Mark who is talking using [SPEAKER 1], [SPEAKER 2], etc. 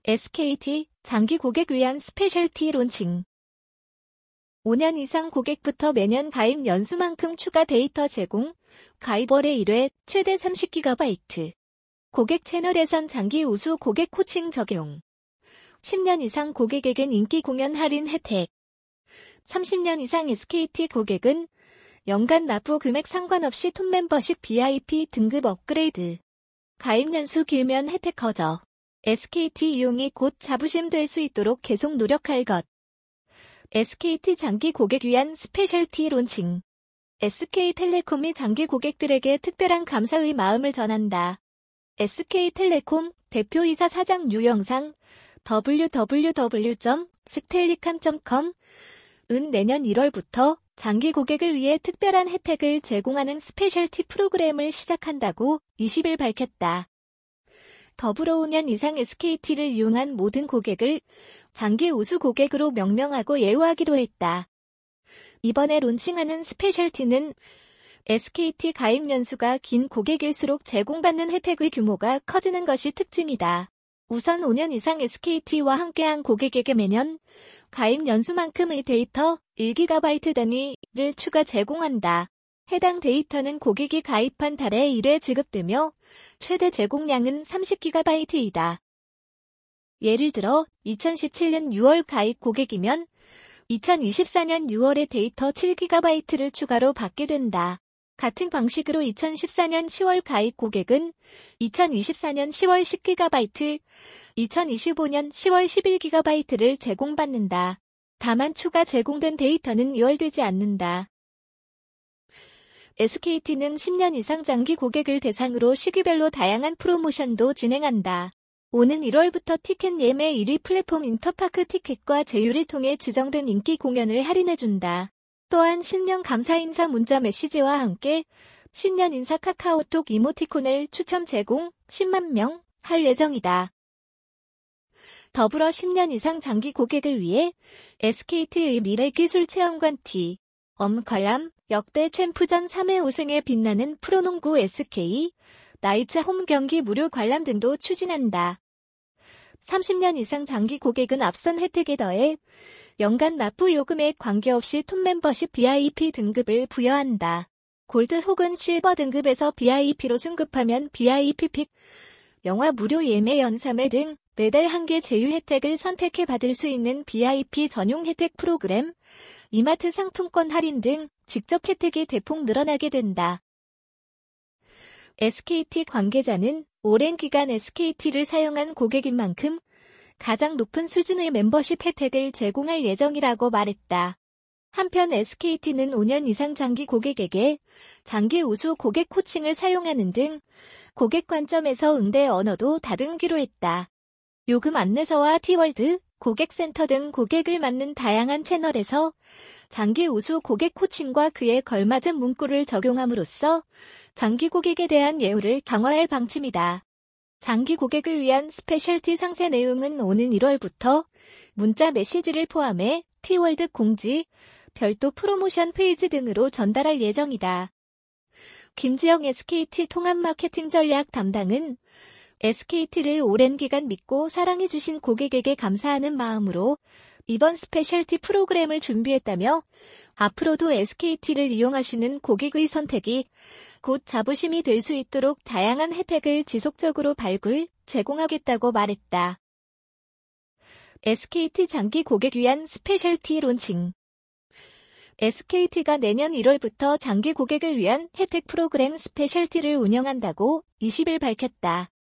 [SPEAKER 1] SKT 장기 고객 위한 스페셜티 론칭. 5년 이상 고객부터 매년 가입 연수만큼 추가 데이터 제공, 가입월에 1회 최대 30GB. 고객 채널에선 장기 우수 고객 코칭 적용. 10년 이상 고객에겐 인기 공연 할인 혜택. 30년 이상 SKT 고객은 연간 납부 금액 상관없이 톱 멤버십 VIP 등급 업그레이드. 가입 연수 길면 혜택 커져. SKT 이용이 곧 자부심 될 수 있도록 계속 노력할 것. SKT 장기 고객 위한 스페셜티 론칭. SK텔레콤이 장기 고객들에게 특별한 감사의 마음을 전한다. SK텔레콤 대표이사 사장 유영상 www.sktellicom.com 은 내년 1월부터 장기 고객을 위해 특별한 혜택을 제공하는 스페셜티 프로그램을 시작한다고 20일 밝혔다. 더불어 5년 이상 SKT를 이용한 모든 고객을 장기 우수 고객으로 명명하고 예우하기로 했다. 이번에 론칭하는 스페셜티는 SKT 가입 연수가 긴 고객일수록 제공받는 혜택의 규모가 커지는 것이 특징이다. 우선 5년 이상 SKT와 함께한 고객에게 매년 가입 연수만큼의 데이터 1GB 단위를 추가 제공한다. 해당 데이터는 고객이 가입한 달에 1회 지급되며 최대 제공량은 30GB이다. 예를 들어 2017년 6월 가입 고객이면 2024년 6월에 데이터 7GB를 추가로 받게 된다. 같은 방식으로 2014년 10월 가입 고객은 2024년 10월 10GB, 2025년 10월 11GB를 제공받는다. 다만 추가 제공된 데이터는 이월되지 않는다. SKT는 10년 이상 장기 고객을 대상으로 시기별로 다양한 프로모션도 진행한다. 오는 1월부터 티켓 예매 1위 플랫폼 인터파크 티켓과 제휴를 통해 지정된 인기 공연을 할인해준다. 또한 신년 감사 인사 문자 메시지와 함께 신년 인사 카카오톡 이모티콘을 추첨 제공 10만 명 할 예정이다. 더불어 10년 이상 장기 고객을 위해 SKT의 미래기술 체험관 T, 관람, 역대 챔프전 3회 우승에 빛나는 프로농구 SK, 나이츠 홈 경기 무료 관람 등도 추진한다. 30년 이상 장기 고객은 앞선 혜택에 더해 연간 납부 요금에 관계없이 톱 멤버십 VIP 등급을 부여한다. 골드 혹은 실버 등급에서 VIP로 승급하면 VIP 픽, 영화 무료 예매 연사매 등 매달 1개 제휴 혜택을 선택해 받을 수 있는 VIP 전용 혜택 프로그램, 이마트 상품권 할인 등 직접 혜택이 대폭 늘어나게 된다. SKT 관계자는 오랜 기간 SKT를 사용한 고객인 만큼 가장 높은 수준의 멤버십 혜택을 제공할 예정이라고 말했다. 한편 SKT는 5년 이상 장기 고객에게 장기 우수 고객 코칭을 사용하는 등 고객 관점에서 응대 언어도 다듬기로 했다. 요금 안내서와 티월드, 고객센터 등 고객을 맞는 다양한 채널에서 장기 우수 고객 코칭과 그에 걸맞은 문구를 적용함으로써 장기 고객에 대한 예우를 강화할 방침이다. 장기 고객을 위한 스페셜티 상세 내용은 오는 1월부터 문자 메시지를 포함해 티월드 공지, 별도 프로모션 페이지 등으로 전달할 예정이다. 김지영 SKT 통합 마케팅 전략 담당은 SKT를 오랜 기간 믿고 사랑해주신 고객에게 감사하는 마음으로 이번 스페셜티 프로그램을 준비했다며 앞으로도 SKT를 이용하시는 고객의 선택이 곧 자부심이 될 수 있도록 다양한 혜택을 지속적으로 발굴, 제공하겠다고 말했다. SKT 장기 고객 위한 스페셜티 론칭. SKT가 내년 1월부터 장기 고객을 위한 혜택 프로그램 스페셜티를 운영한다고 20일 밝혔다.